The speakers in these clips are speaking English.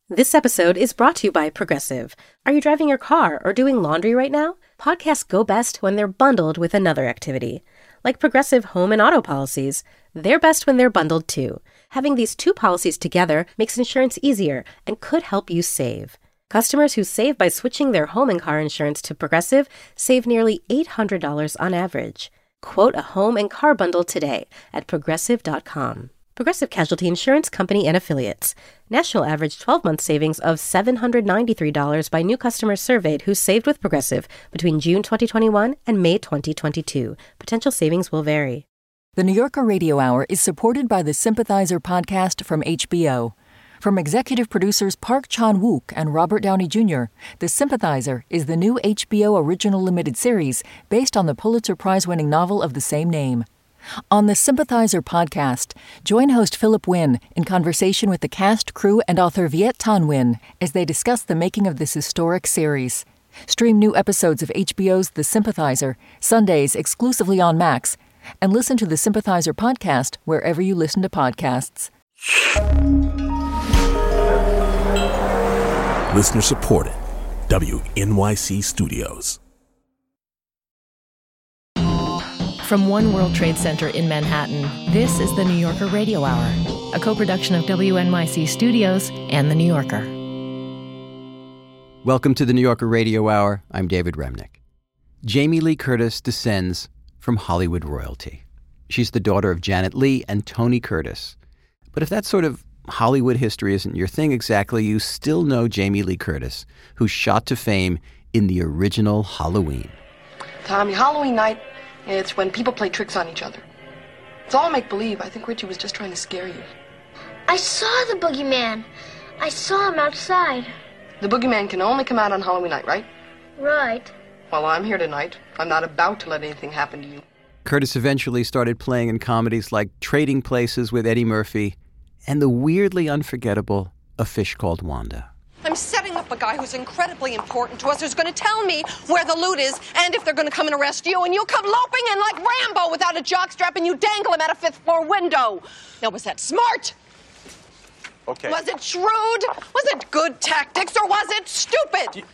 This episode is brought to you by Progressive. Are you driving your car or doing laundry right now? Podcasts go best when they're bundled with another activity. Like Progressive home and auto policies, they're best when they're bundled too. Having these two policies together makes insurance easier and could help you save. Customers who save by switching their home and car insurance to Progressive save nearly $800 on average. Quote a home and car bundle today at Progressive.com. Progressive Casualty Insurance Company and Affiliates. National average 12-month savings of $793 by new customers surveyed who saved with Progressive between June 2021 and May 2022. Potential savings will vary. The New Yorker Radio Hour is supported by the Sympathizer podcast from HBO. From executive producers Park Chan-wook and Robert Downey Jr., The Sympathizer is the new HBO original limited series based on the Pulitzer Prize-winning novel of the same name. On the Sympathizer podcast, join host Philip Wynn in conversation with the cast, crew, and author Viet Thanh Nguyen as they discuss the making of this historic series. Stream new episodes of HBO's The Sympathizer, Sundays exclusively on Max, and listen to the Sympathizer podcast wherever you listen to podcasts. Listener supported. WNYC Studios. From One World Trade Center in Manhattan, this is the New Yorker Radio Hour, a co-production of WNYC Studios and The New Yorker. Welcome to the New Yorker Radio Hour. I'm David Remnick. Jamie Lee Curtis descends from Hollywood royalty. She's the daughter of Janet Leigh and Tony Curtis. But if that sort of Hollywood history isn't your thing exactly, you still know Jamie Lee Curtis, who shot to fame in the original Halloween. Tommy, Halloween night, it's when people play tricks on each other. It's all make-believe. I think Richie was just trying to scare you. I saw the boogeyman. I saw him outside. The boogeyman can only come out on Halloween night, right? Right. Well, I'm here tonight. I'm not about to let anything happen to you. Curtis eventually started playing in comedies like Trading Places with Eddie Murphy and the weirdly unforgettable A Fish Called Wanda. I'm setting up a guy who's incredibly important to us, who's going to tell me where the loot is and if they're going to come and arrest you, and you'll come loping in like Rambo without a jockstrap and you dangle him out a fifth-floor window. Now, was that smart? Okay. Was it shrewd? Was it good tactics, or was it stupid?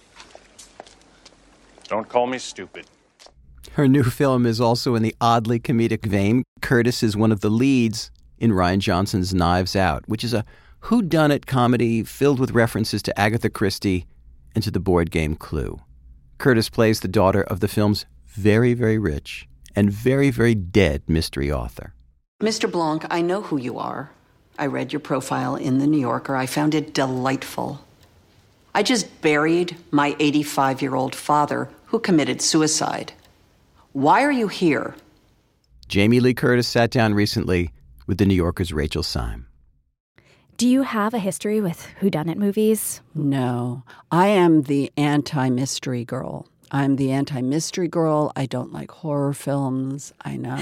Don't call me stupid. Her new film is also in the oddly comedic vein. Curtis is one of the leads in Rian Johnson's Knives Out, which is a whodunit comedy filled with references to Agatha Christie and to the board game Clue. Curtis plays the daughter of the film's very, very rich and very, very dead mystery author. Mr. Blanc, I know who you are. I read your profile in The New Yorker. I found it delightful. I just buried my 85-year-old father who committed suicide. Why are you here? Jamie Lee Curtis sat down recently with The New Yorker's Rachel Syme. Do you have a history with whodunit movies? No. I am the anti-mystery girl. I'm the anti-mystery girl. I don't like horror films. I know.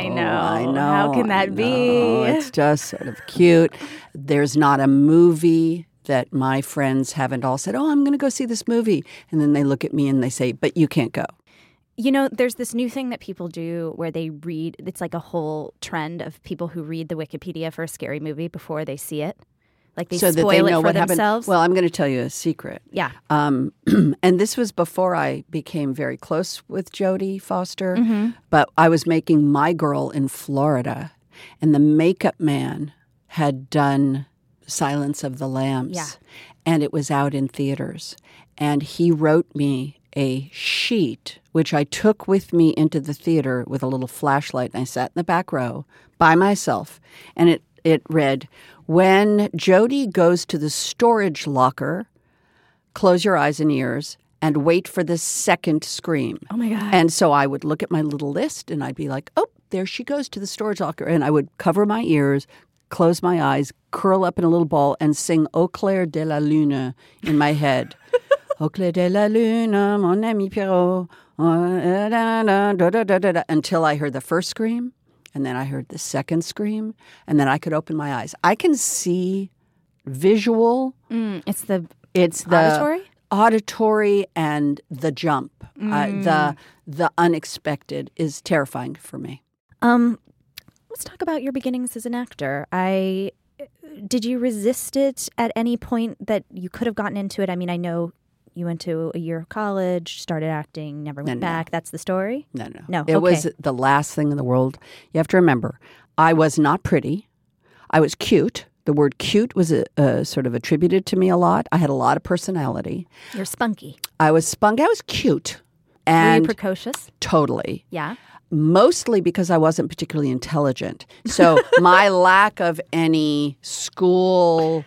How can that be? It's just sort of cute. There's not a movie that my friends haven't all said, oh, I'm going to go see this movie. And then they look at me and they say, but you can't go. You know, there's this new thing that people do where they read, it's like a whole trend of people who read the Wikipedia for a scary movie before they see it. Like they so spoil that they know it for what themselves. Happened. Well, I'm going to tell you a secret. Yeah. And this was before I became very close with Jodie Foster. Mm-hmm. But I was making My Girl in Florida, and the makeup man had done Silence of the Lambs. Yeah. And it was out in theaters. And he wrote me a sheet, which I took with me into the theater with a little flashlight, and I sat in the back row by myself. And it read, when Jodie goes to the storage locker, close your eyes and ears and wait for the second scream. Oh, my God. And so I would look at my little list and I'd be like, oh, there she goes to the storage locker. And I would cover my ears, close my eyes, curl up in a little ball, and sing Au clair de la lune in my head. Au clair de la lune, mon ami Pierrot, until I heard the first scream. And then I heard the second scream, and then I could open my eyes. I can see visual. It's the auditory? Auditory and the jump. The unexpected is terrifying for me. Let's talk about your beginnings as an actor. did you resist it at any point that you could have gotten into it? I mean, I know you went to a year of college, started acting, never went back. That's the story? No. It was the last thing in the world. You have to remember, I was not pretty. I was cute. The word cute was sort of attributed to me a lot. I had a lot of personality. You're spunky. I was spunky. I was cute. And were you precocious? Totally. Yeah. Mostly because I wasn't particularly intelligent. So my lack of any school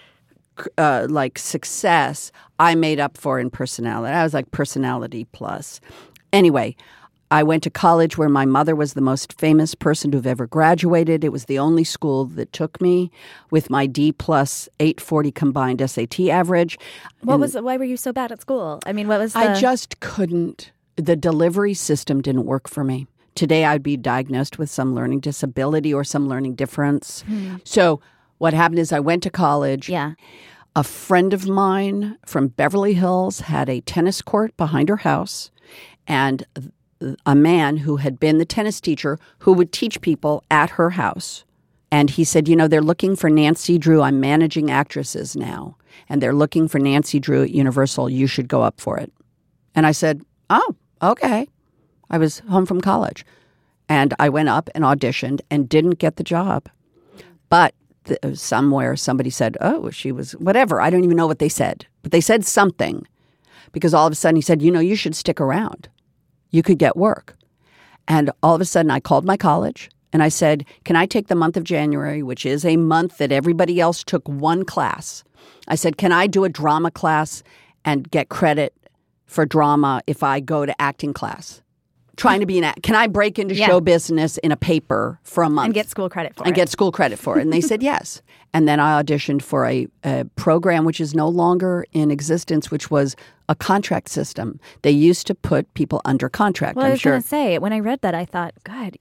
success, I made up for in personality. I was like personality plus. Anyway, I went to college where my mother was the most famous person to have ever graduated. It was the only school that took me with my D plus 840 combined SAT average. Why were you so bad at school? I mean, what was I just couldn't. The delivery system didn't work for me. Today, I'd be diagnosed with some learning disability or some learning difference. So what happened is I went to college. Yeah. A friend of mine from Beverly Hills had a tennis court behind her house, and a man who had been the tennis teacher who would teach people at her house. And he said, they're looking for Nancy Drew. I'm managing actresses now, and they're looking for Nancy Drew at Universal. You should go up for it. And I said, oh, okay. I was home from college. And I went up and auditioned and didn't get the job. But somewhere somebody said, oh, she was whatever. I don't even know what they said. But they said something because all of a sudden he said, you should stick around. You could get work. And all of a sudden I called my college and I said, can I take the month of January, which is a month that everybody else took one class? I said, can I do a drama class and get credit for drama if I go to acting class? Trying to be can I break into show business in a paper for a month? And get school credit for it. And get school credit for it. And they said yes. And then I auditioned for a program which is no longer in existence, which was a contract system. They used to put people under contract. Well, I'm I was sure. going to say, when I read that, I thought, God,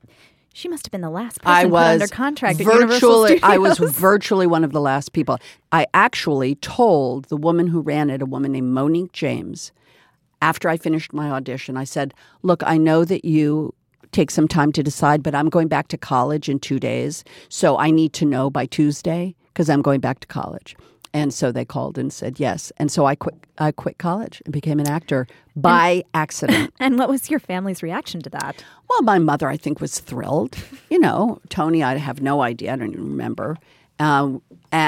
she must have been the last person put under contract at Universal Studios. I was virtually one of the last people. I actually told the woman who ran it, a woman named Monique James, after I finished my audition, I said, look, I know that you take some time to decide, but I'm going back to college in 2 days. So I need to know by Tuesday because I'm going back to college. And so they called and said yes. And so I quit college and became an actor by accident. And what was your family's reaction to that? Well, my mother, I think, was thrilled. Tony, I have no idea. I don't even remember. And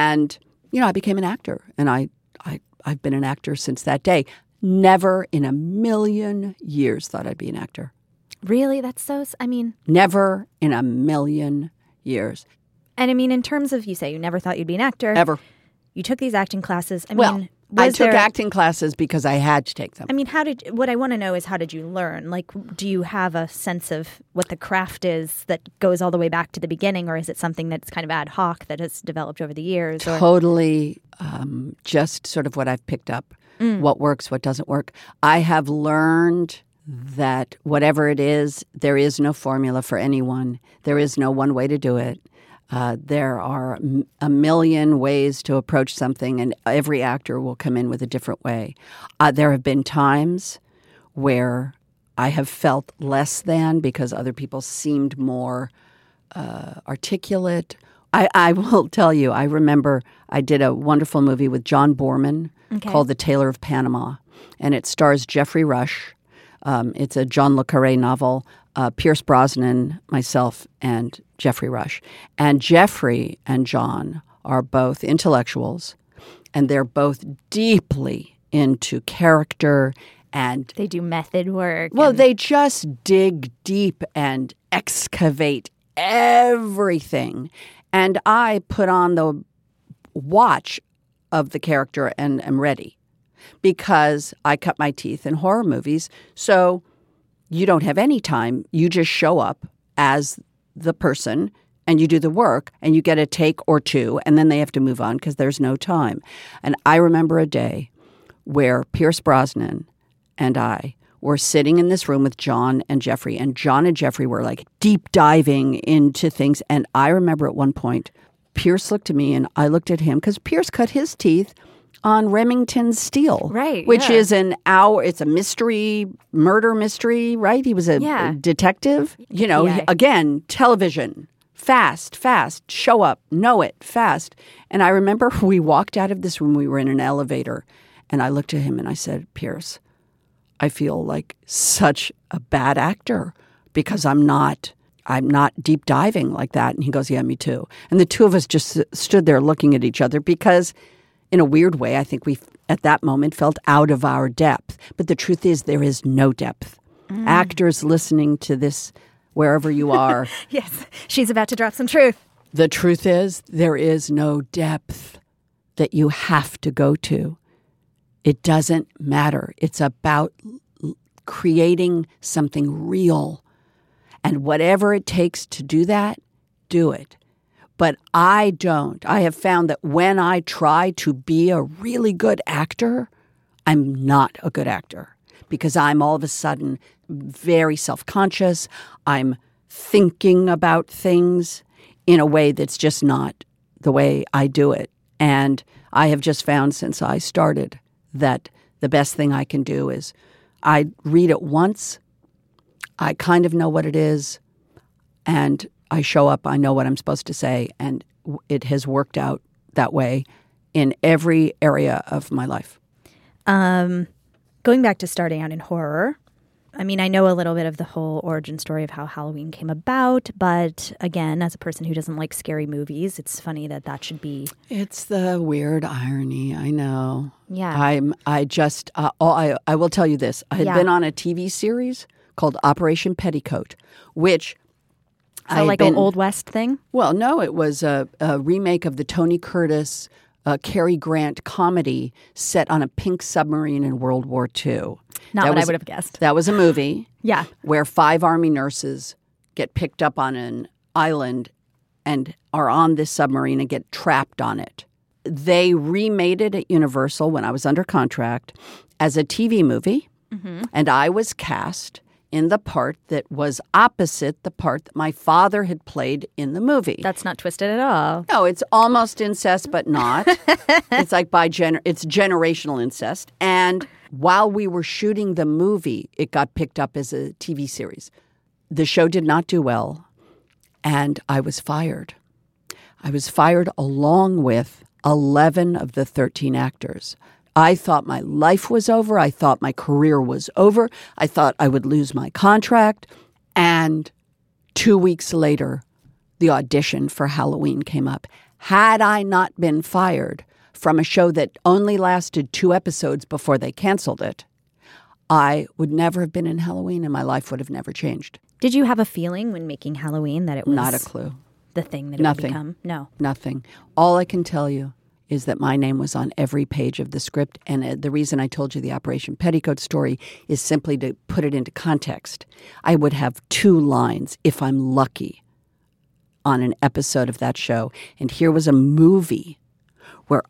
I became an actor. And I've been an actor since that day. Never in a million years thought I'd be an actor. Really? That's so... Never in a million years. And in terms of, you say you never thought you'd be an actor. Ever. You took these acting classes. I took acting classes because I had to take them. What I want to know is how did you learn? Like, do you have a sense of what the craft is that goes all the way back to the beginning, or is it something that's kind of ad hoc that has developed over the years? Totally just sort of what I've picked up. What works, what doesn't work. I have learned that whatever it is, there is no formula for anyone. There is no one way to do it. There are a million ways to approach something, and every actor will come in with a different way. There have been times where I have felt less than because other people seemed more articulate. I will tell you, I remember I did a wonderful movie with John Boorman called The Tailor of Panama, and it stars Jeffrey Rush. It's a John le Carré novel, Pierce Brosnan, myself, and Jeffrey Rush. And Jeffrey and John are both intellectuals, and they're both deeply into character, and they do method work. Well, they just dig deep and excavate everything. And I put on the watch of the character and am ready because I cut my teeth in horror movies. So you don't have any time. You just show up as the person and you do the work and you get a take or two and then they have to move on because there's no time. And I remember a day where Pierce Brosnan and I were sitting in this room with John and Jeffrey, and John and Jeffrey were like deep diving into things. And I remember at one point, Pierce looked at me and I looked at him because Pierce cut his teeth on Remington Steele. Right. Which is it's a murder mystery, right? He was a detective. Again, television, Fast, show up, know it, fast. And I remember we walked out of this room, we were in an elevator, and I looked at him and I said, Pierce, I feel like such a bad actor because I'm not deep diving like that. And he goes, yeah, me too. And the two of us just stood there looking at each other because in a weird way, I think we at that moment felt out of our depth. But the truth is there is no depth. Actors listening to this, wherever you are. Yes, she's about to drop some truth. The truth is there is no depth that you have to go to. It doesn't matter. It's about creating something real. And whatever it takes to do that, do it. But I don't. I have found that when I try to be a really good actor, I'm not a good actor because I'm all of a sudden very self-conscious. I'm thinking about things in a way that's just not the way I do it. And I have just found since I started that the best thing I can do is I read it once, I kind of know what it is, and I show up, I know what I'm supposed to say, and it has worked out that way in every area of my life. Going back to starting out in horror, I mean, I know a little bit of the whole origin story of how Halloween came about, but again, as a person who doesn't like scary movies, it's funny that should be... It's the weird irony, I know. Yeah. I will tell you this. I had been on a TV series called Operation Petticoat, which... So like an Old West thing? Well, no, it was a remake of the Tony Curtis, Cary Grant comedy set on a pink submarine in World War II. Not what I would have guessed. That was a movie. Yeah. Where 5 Army nurses get picked up on an island and are on this submarine and get trapped on it. They remade it at Universal when I was under contract as a TV movie, and I was cast in the part that was opposite the part that my father had played in the movie. That's not twisted at all. No, it's almost incest, but not. It's like it's generational incest. And while we were shooting the movie, it got picked up as a TV series. The show did not do well, and I was fired. I was fired along with 11 of the 13 actors. I thought my life was over. I thought my career was over. I thought I would lose my contract. And 2 weeks later, the audition for Halloween came up. Had I not been fired from a show that only lasted 2 episodes before they canceled it, I would never have been in Halloween and my life would have never changed. Did you have a feeling when making Halloween that it was... Not a clue. The thing that it would become? No. Nothing. All I can tell you is that my name was on every page of the script. And the reason I told you the Operation Petticoat story is simply to put it into context. I would have 2 lines, if I'm lucky, on an episode of that show. And here was a movie where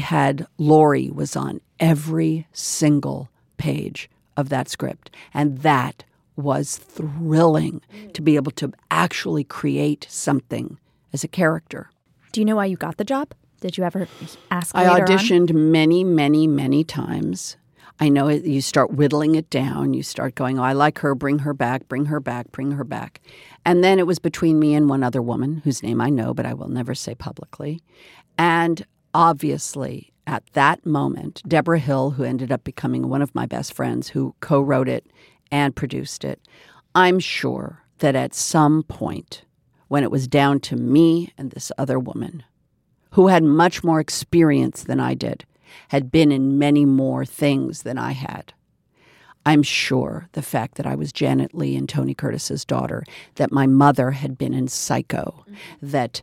Laurie was on every single page of that script. And that was thrilling to be able to actually create something as a character. Do you know why you got the job? Did you ever ask I later auditioned on? many, many, many times. I know you start whittling it down. You start going, I like her, bring her back, bring her back, bring her back. And then it was between me and one other woman whose name I know, but I will never say publicly. And obviously, at that moment, Deborah Hill, who ended up becoming one of my best friends, who co-wrote it and produced it, I'm sure that at some point, when it was down to me and this other woman, who had much more experience than I did, had been in many more things than I had. I'm sure the fact that I was Janet Leigh and Tony Curtis's daughter, that my mother had been in Psycho, that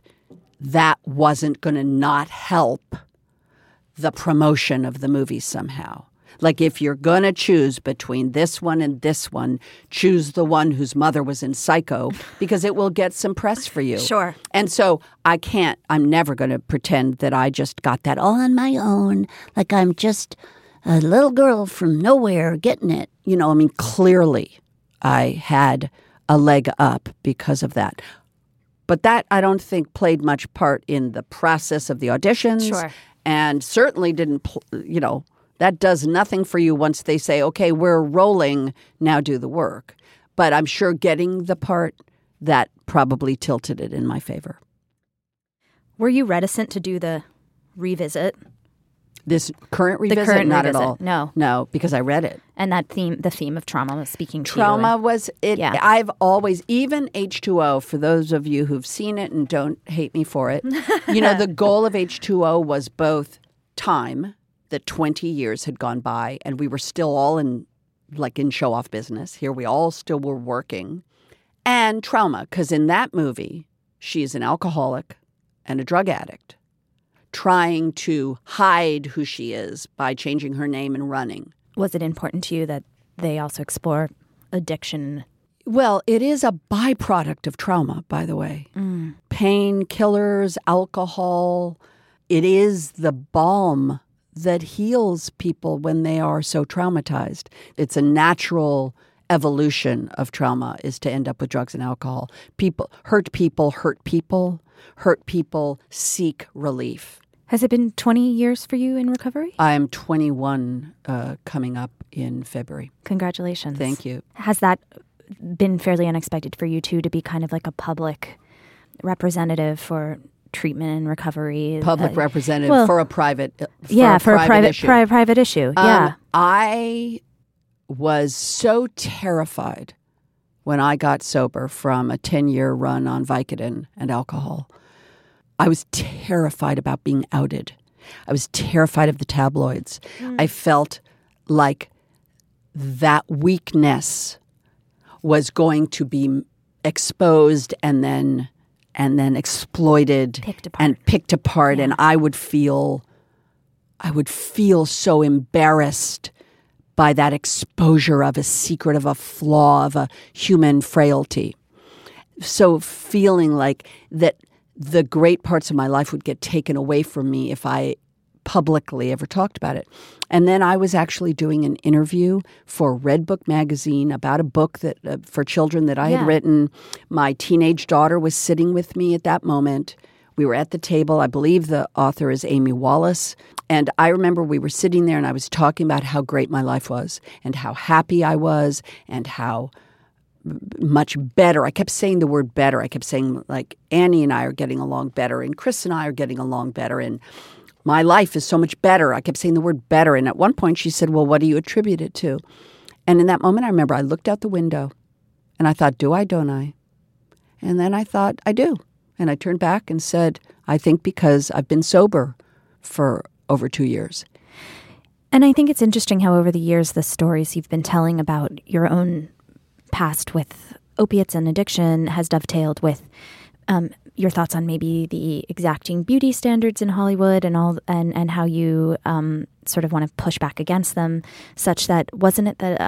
wasn't going to not help the promotion of the movie somehow. Like if you're going to choose between this one and this one, choose the one whose mother was in Psycho because it will get some press for you. Sure. And so I'm never going to pretend that I just got that all on my own. Like I'm just a little girl from nowhere getting it. You know, I mean, clearly I had a leg up because of that. But that I don't think played much part in the process of the auditions. Sure. And certainly didn't, that does nothing for you once they say, okay, we're rolling, now do the work. But I'm sure getting the part that probably tilted it in my favor. Were you reticent to do the revisit? This current revisit? The current Not revisit. at all. No, because I read it. And the theme of trauma was speaking to Trauma you. was it. Yeah. I've always, even H2O, for those of you who've seen it and don't hate me for it, the goal of H2O was both time, that 20 years had gone by and we were still all in show-off business. Here we all still were working. And trauma, because in that movie, she is an alcoholic and a drug addict, trying to hide who she is by changing her name and running. Was it important to you that they also explore addiction? Well, it is a byproduct of trauma, by the way. Painkillers, alcohol. It is the balm that heals people when they are so traumatized. It's a natural evolution of trauma is to end up with drugs and alcohol. Hurt people seek relief. Has it been 20 years for you in recovery? I'm 21 coming up in February. Congratulations. Thank you. Has that been fairly unexpected for you, too, to be kind of like a public representative for treatment and recovery? Public representative for a private private issue. Yeah. I was so terrified when I got sober from a 10-year run on Vicodin and alcohol. I was terrified about being outed. I was terrified of the tabloids. I felt like that weakness was going to be exposed and then exploited and picked apart, and I would feel so embarrassed by that exposure of a secret, of a flaw, of a human frailty. So feeling like that the great parts of my life would get taken away from me if I publicly ever talked about it. And then I was actually doing an interview for Red Book magazine about a book that for children that I had written. My teenage daughter was sitting with me at that moment. We were at the table. I believe the author is Amy Wallace. And I remember we were sitting there and I was talking about how great my life was and how happy I was and how much better. I kept saying the word better. I kept saying, like, Annie and I are getting along better and Chris and I are getting along better and my life is so much better. I kept saying the word better. And at one point she said, well, what do you attribute it to? And in that moment, I remember I looked out the window and I thought, do I, don't I? And then I thought, I do. And I turned back and said, I think because I've been sober for over 2 years. And I think it's interesting how over the years, the stories you've been telling about your own past with opiates and addiction has dovetailed with your thoughts on maybe the exacting beauty standards in Hollywood and how you sort of want to push back against them, such that wasn't it that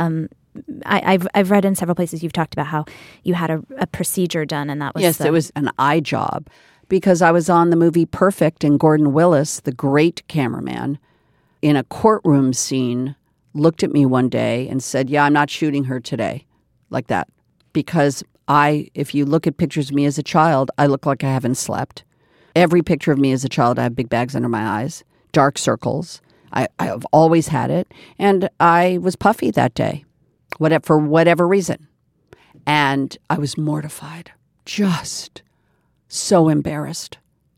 I've read in several places you've talked about how you had a procedure done and that was it was an eye job because I was on the movie Perfect and Gordon Willis, the great cameraman, in a courtroom scene, looked at me one day and said, yeah, I'm not shooting her today. Like that. Because if you look at pictures of me as a child, I look like I haven't slept. Every picture of me as a child, I have big bags under my eyes, dark circles. I have always had it. And I was puffy that day, for whatever reason. And I was mortified, just so embarrassed,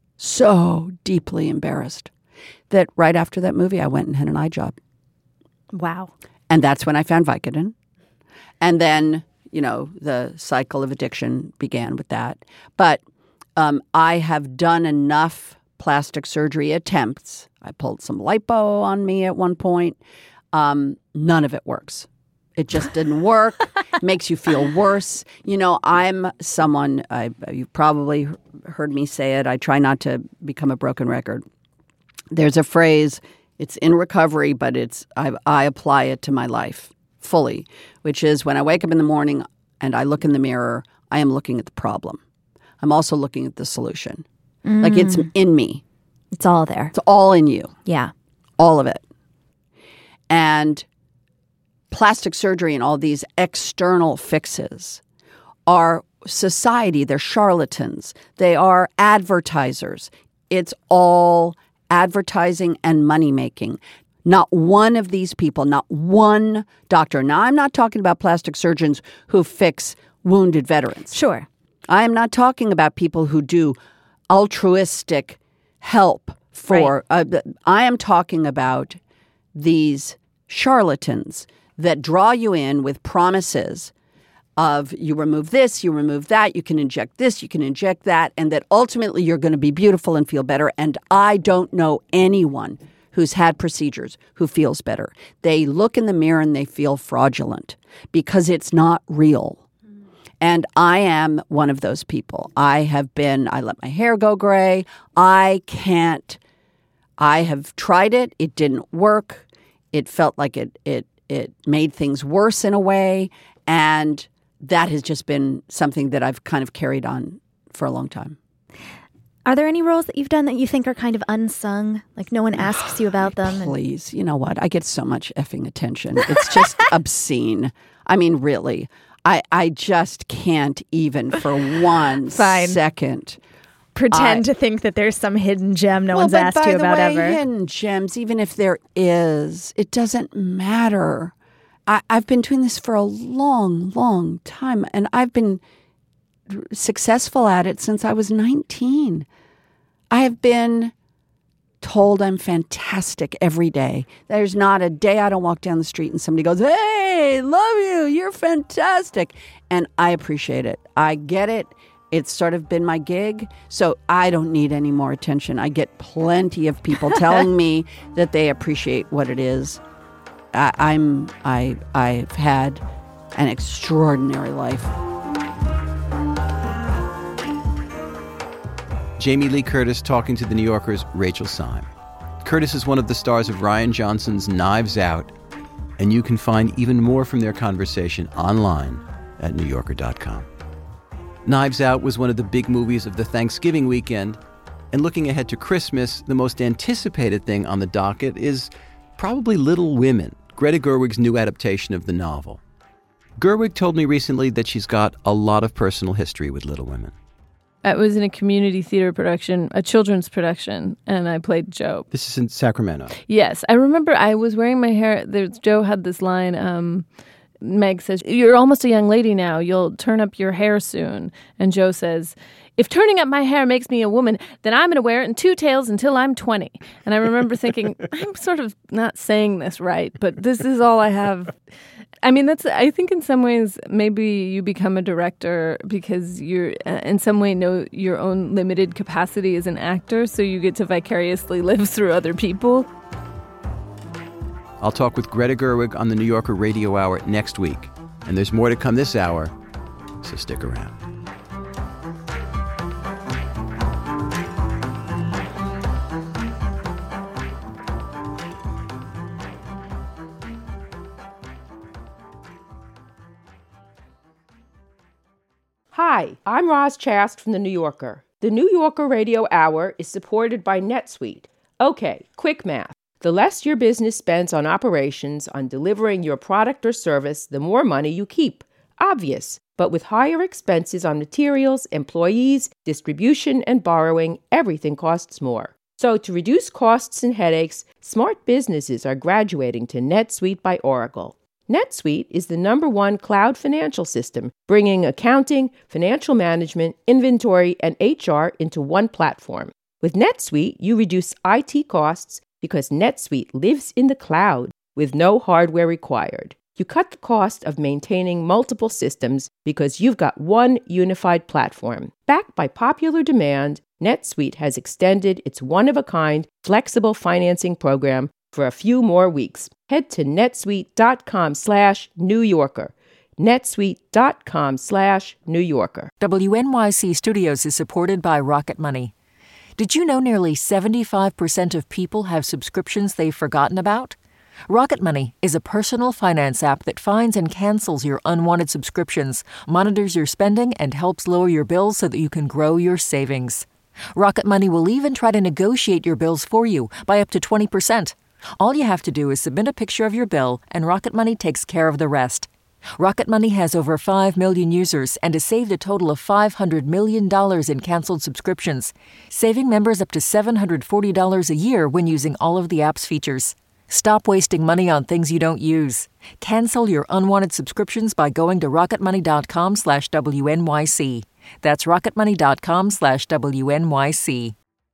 so deeply embarrassed that right after that movie, I went and had an eye job. Wow. And that's when I found Vicodin. And then, the cycle of addiction began with that. But I have done enough plastic surgery attempts. I pulled some lipo on me at one point. None of it works. It just didn't work. Makes you feel worse. I'm someone, you've probably heard me say it. I try not to become a broken record. There's a phrase, it's in recovery, but I apply it to my life fully, which is when I wake up in the morning and I look in the mirror, I am looking at the problem. I'm also looking at the solution. Like it's in me. It's all there. It's all in you. Yeah. All of it. And plastic surgery and all these external fixes are society. They're charlatans. They are advertisers. It's all advertising and money making. Not one of these people, not one doctor. Now, I'm not talking about plastic surgeons who fix wounded veterans. Sure. I am not talking about people who do altruistic help for, I am talking about these charlatans that draw you in with promises of you remove this, you remove that, you can inject this, you can inject that, and that ultimately you're going to be beautiful and feel better. And I don't know anyone who's had procedures who feels better. They look in the mirror and they feel fraudulent because it's not real. And I am one of those people. I let my hair go gray. I have tried it. It didn't work. It felt like it made things worse in a way. And that has just been something that I've kind of carried on for a long time. Are there any roles that you've done that you think are kind of unsung? Like no one asks you about them? Please. You know what? I get so much effing attention. It's just obscene. I mean, really. I just can't even for one second pretend to think that there's some hidden gem no one's asked you about ever. Hidden gems, even if there is, it doesn't matter. I've been doing this for a long, long time, and I've been successful at it since I was 19. I have been told I'm fantastic every day. There's not a day I don't walk down the street and somebody goes, "Hey, love you, you're fantastic." And I appreciate it. I get it. It's sort of been my gig, so I don't need any more attention. I get plenty of people telling me that they appreciate what it is. I've had an extraordinary life. Jamie Lee Curtis talking to The New Yorker's Rachel Syme. Curtis is one of the stars of Rian Johnson's Knives Out, and you can find even more from their conversation online at NewYorker.com. Knives Out was one of the big movies of the Thanksgiving weekend, and looking ahead to Christmas, the most anticipated thing on the docket is probably Little Women, Greta Gerwig's new adaptation of the novel. Gerwig told me recently that she's got a lot of personal history with Little Women. I was in a community theater production, a children's production, and I played Joe. This is in Sacramento. Yes. I remember I was wearing my hair. Joe had this line, Meg says, "You're almost a young lady now. You'll turn up your hair soon." And Joe says, "If turning up my hair makes me a woman, then I'm going to wear it in two tails until I'm 20. And I remember thinking, I'm sort of not saying this right, but this is all I have. I mean, I think in some ways, maybe you become a director because you're in some way know your own limited capacity as an actor, so you get to vicariously live through other people. I'll talk with Greta Gerwig on the New Yorker Radio Hour next week. And there's more to come this hour, so stick around. Hi, I'm Roz Chast from The New Yorker. The New Yorker Radio Hour is supported by NetSuite. Okay, quick math. The less your business spends on operations, on delivering your product or service, the more money you keep. Obvious. But with higher expenses on materials, employees, distribution, and borrowing, everything costs more. So to reduce costs and headaches, smart businesses are graduating to NetSuite by Oracle. NetSuite is the #1 cloud financial system, bringing accounting, financial management, inventory, and HR into one platform. With NetSuite, you reduce IT costs because NetSuite lives in the cloud with no hardware required. You cut the cost of maintaining multiple systems because you've got one unified platform. Backed by popular demand, NetSuite has extended its one-of-a-kind flexible financing program for a few more weeks. Head to netsuite.com/New Yorker. netsuite.com/New Yorker. WNYC Studios is supported by Rocket Money. Did you know nearly 75% of people have subscriptions they've forgotten about? Rocket Money is a personal finance app that finds and cancels your unwanted subscriptions, monitors your spending, and helps lower your bills so that you can grow your savings. Rocket Money will even try to negotiate your bills for you by up to 20%. All you have to do is submit a picture of your bill, and Rocket Money takes care of the rest. Rocket Money has over 5 million users and has saved a total of $500 million in canceled subscriptions, saving members up to $740 a year when using all of the app's features. Stop wasting money on things you don't use. Cancel your unwanted subscriptions by going to rocketmoney.com/WNYC. That's rocketmoney.com/WNYC.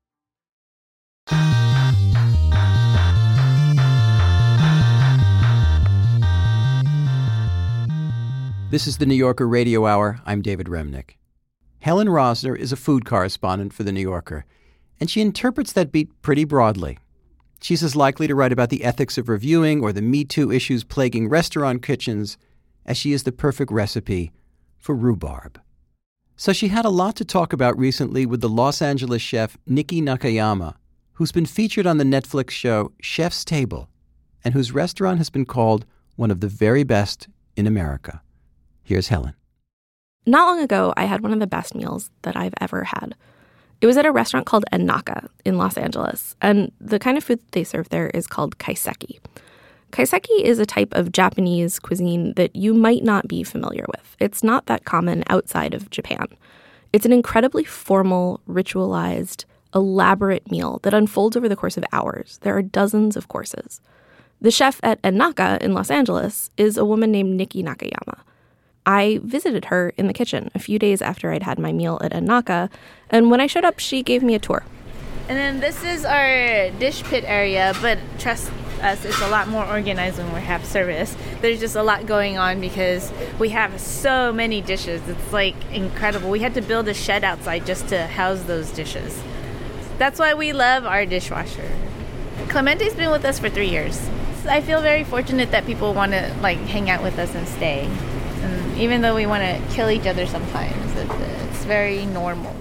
This is the New Yorker Radio Hour. I'm David Remnick. Helen Rosner is a food correspondent for The New Yorker, and she interprets that beat pretty broadly. She's as likely to write about the ethics of reviewing or the Me Too issues plaguing restaurant kitchens as she is the perfect recipe for rhubarb. So she had a lot to talk about recently with the Los Angeles chef Nikki Nakayama, who's been featured on the Netflix show Chef's Table, and whose restaurant has been called one of the very best in America. Here's Helen. Not long ago, I had one of the best meals that I've ever had. It was at a restaurant called Ennaka in Los Angeles, and the kind of food they serve there is called kaiseki. Kaiseki is a type of Japanese cuisine that you might not be familiar with. It's not that common outside of Japan. It's an incredibly formal, ritualized, elaborate meal that unfolds over the course of hours. There are dozens of courses. The chef at Ennaka in Los Angeles is a woman named Nikki Nakayama. I visited her in the kitchen a few days after I'd had my meal at Ennaka, and when I showed up, she gave me a tour. And then this is our dish pit area, but trust us, it's a lot more organized when we have service. There's just a lot going on because we have so many dishes. It's like incredible. We had to build a shed outside just to house those dishes. That's why we love our dishwasher. Clemente's been with us for 3 years. I feel very fortunate that people want to hang out with us and stay. And even though we want to kill each other sometimes, it's very normal.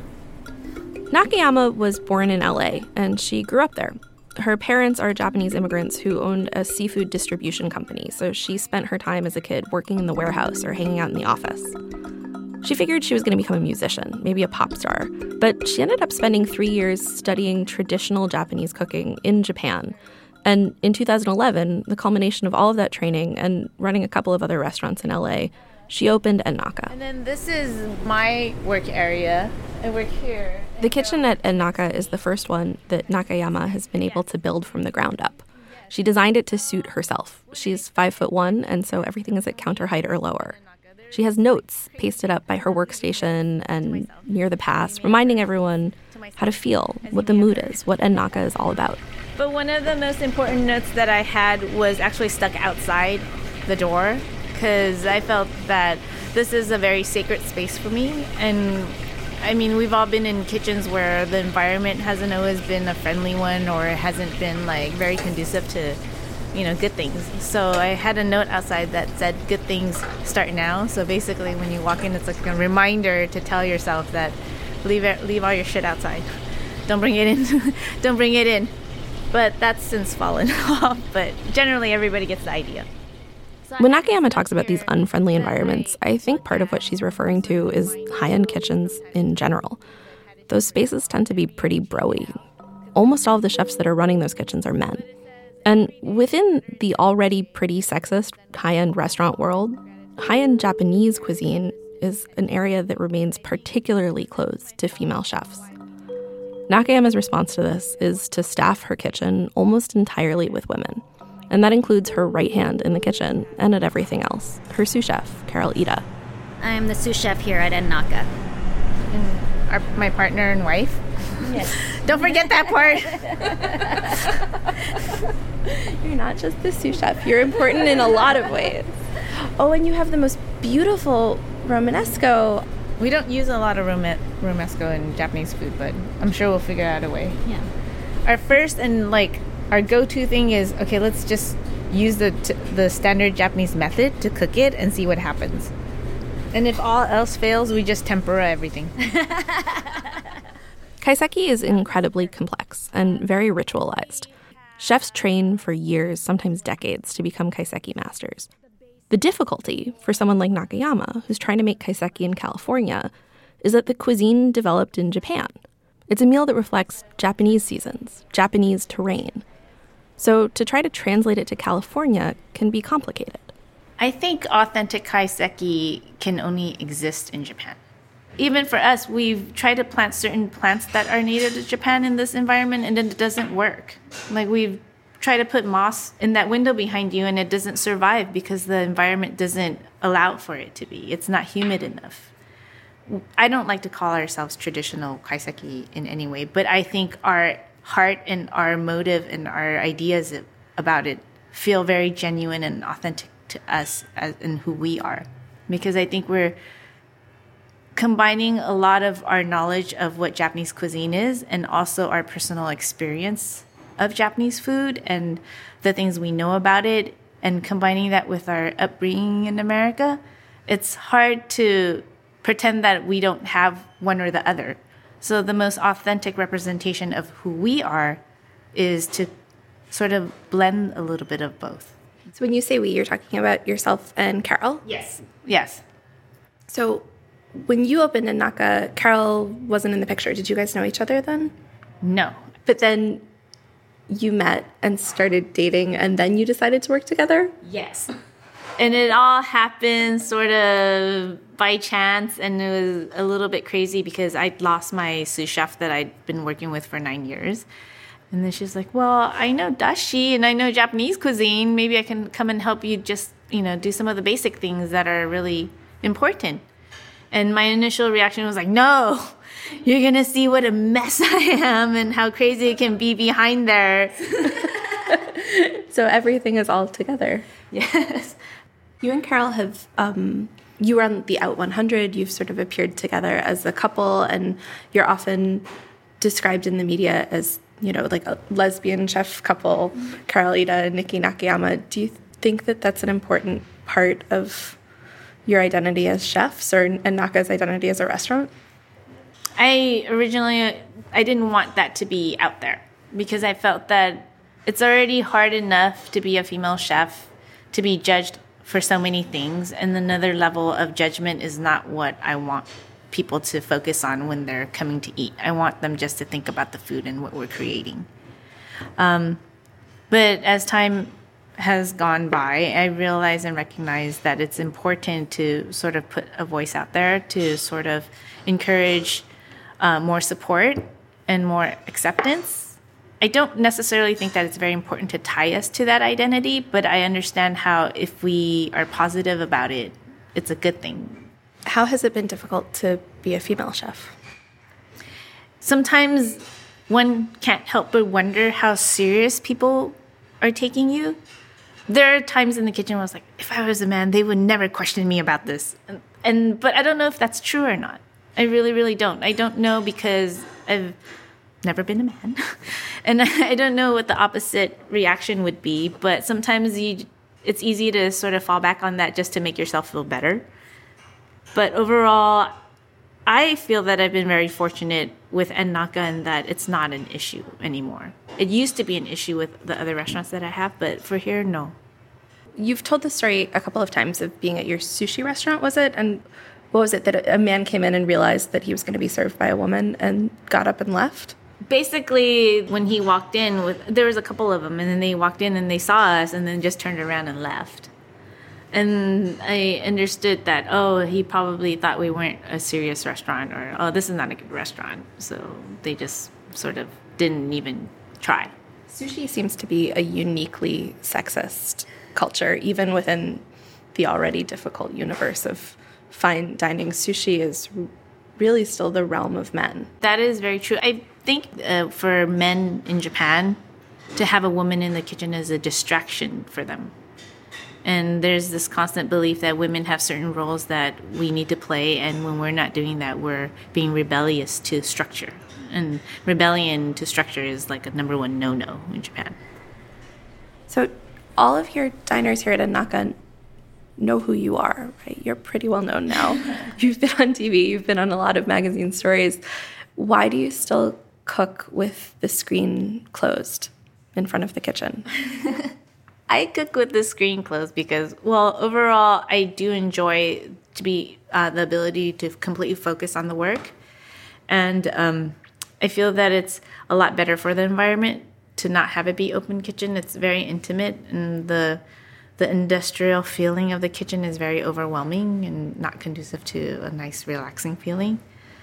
Nakayama was born in LA, and she grew up there. Her parents are Japanese immigrants who owned a seafood distribution company, so she spent her time as a kid working in the warehouse or hanging out in the office. She figured she was going to become a musician, maybe a pop star, but she ended up spending 3 years studying traditional Japanese cooking in Japan. And in 2011, the culmination of all of that training and running a couple of other restaurants in LA, she opened Ennaka. And then this is my work area. I work here. The kitchen at Ennaka is the first one that Nakayama has been able to build from the ground up. She designed it to suit herself. She's 5'1", and so everything is at counter height or lower. She has notes pasted up by her workstation and near the past, reminding everyone how to feel, what the mood is, what Ennaka is all about. But one of the most important notes that I had was actually stuck outside the door because I felt that this is a very sacred space for me. And I mean, we've all been in kitchens where the environment hasn't always been a friendly one or it hasn't been very conducive to, good things. So I had a note outside that said, "Good things start now." So basically when you walk in, it's like a reminder to tell yourself that leave all your shit outside. Don't bring it in. Don't bring it in. But that's since fallen off. But generally, everybody gets the idea. When Nakayama talks about these unfriendly environments, I think part of what she's referring to is high-end kitchens in general. Those spaces tend to be pretty bro-y. Almost all of the chefs that are running those kitchens are men. And within the already pretty sexist high-end restaurant world, high-end Japanese cuisine is an area that remains particularly closed to female chefs. Nakayama's response to this is to staff her kitchen almost entirely with women. And that includes her right hand in the kitchen and at everything else, her sous chef, Carol Ida. I'm the sous chef here at Ennaka. And my partner and wife. Yes. Don't forget that part. You're not just the sous chef. You're important in a lot of ways. Oh, and you have the most beautiful Romanesco. We don't use a lot of Romesco in Japanese food, but I'm sure we'll figure out a way. Yeah. Our first and our go-to thing is, okay, let's just use the standard Japanese method to cook it and see what happens. And if all else fails, we just tempura everything. Kaiseki is incredibly complex and very ritualized. Chefs train for years, sometimes decades, to become kaiseki masters. The difficulty for someone like Nakayama, who's trying to make kaiseki in California, is that the cuisine developed in Japan. It's a meal that reflects Japanese seasons, Japanese terrain. So to try to translate it to California can be complicated. I think authentic kaiseki can only exist in Japan. Even for us, we've tried to plant certain plants that are native to Japan in this environment, and it doesn't work. We've tried to put moss in that window behind you, and it doesn't survive because the environment doesn't allow for it to be. It's not humid enough. I don't like to call ourselves traditional kaiseki in any way, but I think our heart and our motive and our ideas about it feel very genuine and authentic to us and who we are. Because I think we're combining a lot of our knowledge of what Japanese cuisine is and also our personal experience of Japanese food and the things we know about it, and combining that with our upbringing in America. It's hard to pretend that we don't have one or the other. So the most authentic representation of who we are is to sort of blend a little bit of both. So when you say we, you're talking about yourself and Carol? Yes. Yes. So when you opened in Naka, Carol wasn't in the picture. Did you guys know each other then? No. But then you met and started dating, and then you decided to work together? Yes. And it all happened sort of by chance, and it was a little bit crazy because I'd lost my sous chef that I'd been working with for 9 years. And then she's like, well, I know dashi and I know Japanese cuisine. Maybe I can come and help you just, do some of the basic things that are really important. And my initial reaction was like, no, you're going to see what a mess I am and how crazy it can be behind there. So everything is all together. Yes. You and Carol have, you were on the Out 100. You've sort of appeared together as a couple, and you're often described in the media as, like a lesbian chef couple, Carol Ida and Nikki Nakayama. Do you think that that's an important part of your identity as chefs, and Naka's identity as a restaurant? I didn't want that to be out there because I felt that it's already hard enough to be a female chef, to be judged for so many things, and another level of judgment is not what I want people to focus on when they're coming to eat. I want them just to think about the food and what we're creating. But as time has gone by, I realize and recognize that it's important to sort of put a voice out there to sort of encourage more support and more acceptance. I don't necessarily think that it's very important to tie us to that identity, but I understand how if we are positive about it, it's a good thing. How has it been difficult to be a female chef? Sometimes one can't help but wonder how serious people are taking you. There are times in the kitchen where I was like, if I was a man, they would never question me about this. But I don't know if that's true or not. I really, really don't. I don't know because I've never been a man. And I don't know what the opposite reaction would be. But sometimes it's easy to sort of fall back on that just to make yourself feel better. But overall, I feel that I've been very fortunate with Naka and that it's not an issue anymore. It used to be an issue with the other restaurants that I have, but for here, no. You've told the story a couple of times of being at your sushi restaurant, was it? And what was it, that a man came in and realized that he was going to be served by a woman and got up and left? Basically, when he walked in, there was a couple of them, and then they walked in and they saw us and then just turned around and left. And I understood that, he probably thought we weren't a serious restaurant, or, this is not a good restaurant. So they just sort of didn't even try. Sushi seems to be a uniquely sexist culture, even within the already difficult universe of fine dining. Sushi is really still the realm of men. That is very true. I think for men in Japan, to have a woman in the kitchen is a distraction for them. And there's this constant belief that women have certain roles that we need to play, and when we're not doing that, we're being rebellious to structure. And rebellion to structure is like a number one no-no in Japan. So all of your diners here at Naka know who you are, right? You're pretty well known now. You've been on TV, you've been on a lot of magazine stories. Why do you still cook with the screen closed in front of the kitchen? I cook with the screen closed because, overall, I do enjoy to be the ability to completely focus on the work. And I feel that it's a lot better for the environment to not have it be open kitchen. It's very intimate, and the industrial feeling of the kitchen is very overwhelming and not conducive to a nice, relaxing feeling.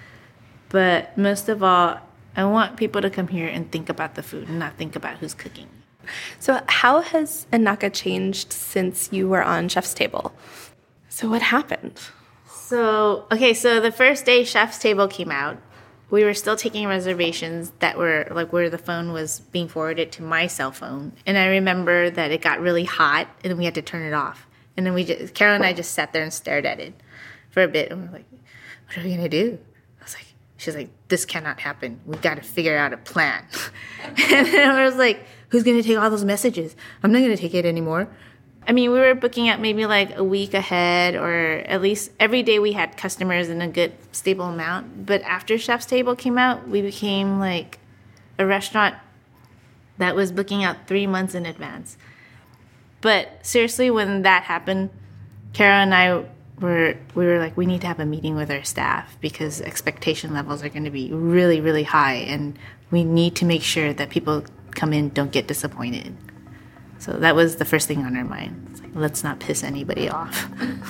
But most of all, I want people to come here and think about the food and not think about who's cooking. So how has Naka changed since you were on Chef's Table? So what happened? So the first day Chef's Table came out, we were still taking reservations that were like where the phone was being forwarded to my cell phone. And I remember that it got really hot and we had to turn it off. And then Carol and I just sat there and stared at it for a bit. And we're like, what are we going to do? She's like, this cannot happen. We've got to figure out a plan. And then I was like, who's going to take all those messages? I'm not going to take it anymore. I mean, we were booking out maybe like a week ahead, or at least every day we had customers in a good stable amount. But after Chef's Table came out, we became like a restaurant that was booking out 3 months in advance. But seriously, when that happened, Kara and I we were like, we need to have a meeting with our staff because expectation levels are going to be really, really high, and we need to make sure that people come in don't get disappointed. So that was the first thing on our mind. It's like, let's not piss anybody off.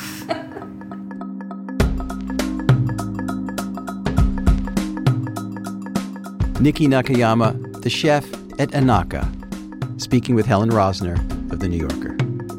Nikki Nakayama, the chef at Anaka, speaking with Helen Rosner of The New Yorker.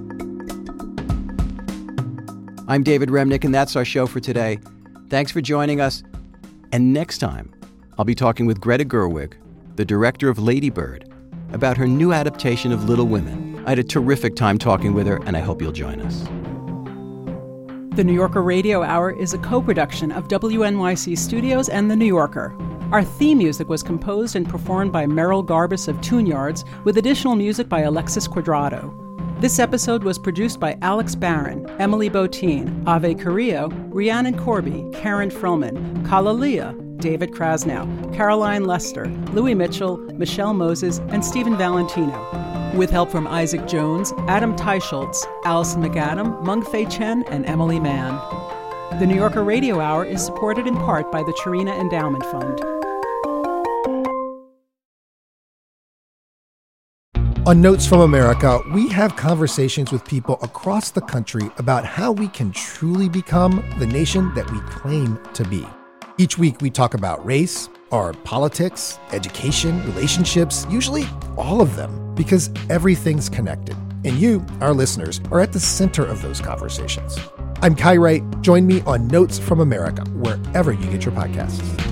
I'm David Remnick, and that's our show for today. Thanks for joining us. And next time, I'll be talking with Greta Gerwig, the director of Lady Bird, about her new adaptation of Little Women. I had a terrific time talking with her, and I hope you'll join us. The New Yorker Radio Hour is a co-production of WNYC Studios and The New Yorker. Our theme music was composed and performed by Merrill Garbus of Tune Yards, with additional music by Alexis Quadrado. This episode was produced by Alex Barron, Emily Botine, Ave Carrillo, Rhiannon Corby, Karen Frillman, Kala Leah, David Krasnow, Caroline Lester, Louis Mitchell, Michelle Moses, and Stephen Valentino. With help from Isaac Jones, Adam Teicholtz, Allison McAdam, Mung Fei Chen, and Emily Mann. The New Yorker Radio Hour is supported in part by the Chirina Endowment Fund. On Notes from America, we have conversations with people across the country about how we can truly become the nation that we claim to be. Each week we talk about race, our politics, education, relationships, usually all of them, because everything's connected. And you, our listeners, are at the center of those conversations. I'm Kai Wright. Join me on Notes from America, wherever you get your podcasts.